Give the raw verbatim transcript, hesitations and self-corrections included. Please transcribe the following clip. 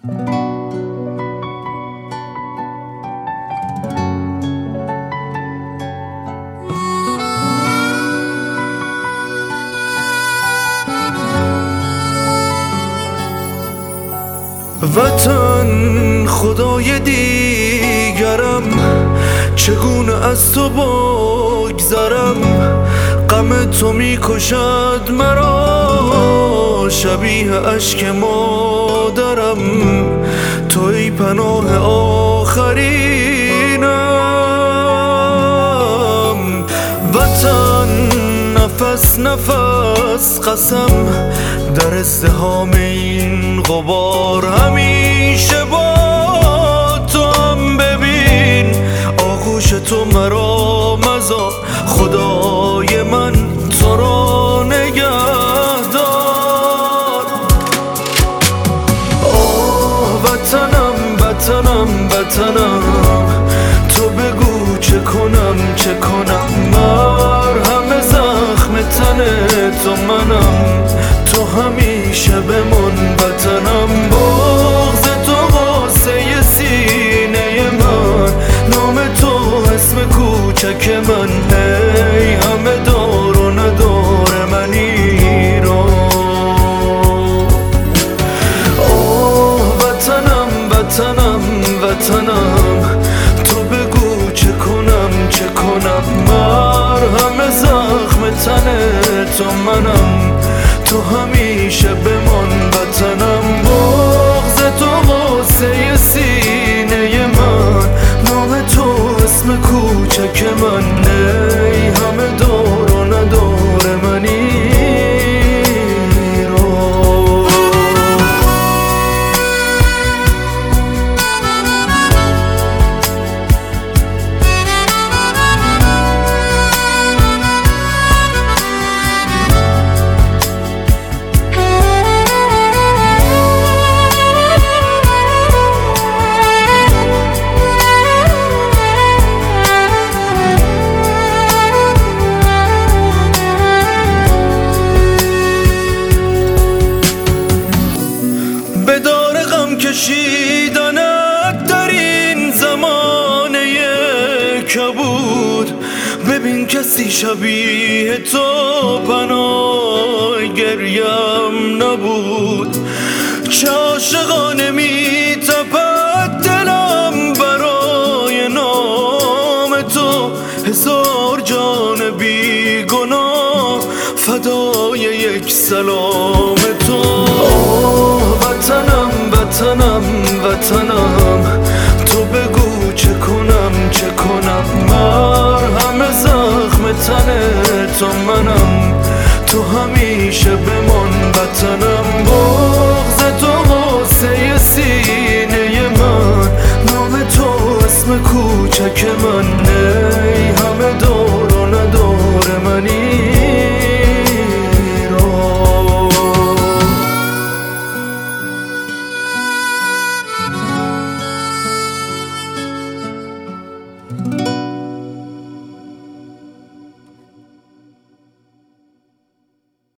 وطن خدای دیگرم، چگونه از تو بگذرم؟ غم تو میکشد مرا، شبیه اشک مادرم. تو ای پناه آخرینم. وطن نفس نفس قسم، در ازدحام این غبار همیشه با تو هم. ببین آغوش تو مرا مزار، خدای من تو را نگه دار. آه وطنم وطنم وطنم، تو بگو چه کنم چه کنم؟ مرهم زخم تن تو منم، تو همیشه بمان وطنم. بغض تو قاسه سینه من، نام تو اسم کوچک من. ای همه دار و ندار من ایران. آه وطنم وطنم وطنم، تو بگو چه کنم چه کنم؟ مرهم زخم تن تو منم، تو همیشه بمان وطنم. بغض تو قاسه سینه من، نام تو اسم کوچک من. ای همه دار و ندار من ایران. کشیدنت در این زمانه کبود، ببین کسی شبیه تو پناه گریم نبود. چه عاشقانه می تپد دلم برای نام تو، هزار جان بی گناه فدای یک سلام تو. آه وطنم وطنم وطنم، تو بگو چه کنم چه کنم؟ مرهم زخم تن تو منم، تو همیشه بمان وطنم. بغض تو قاسه سینه من، نام تو اسم کوچک من. ای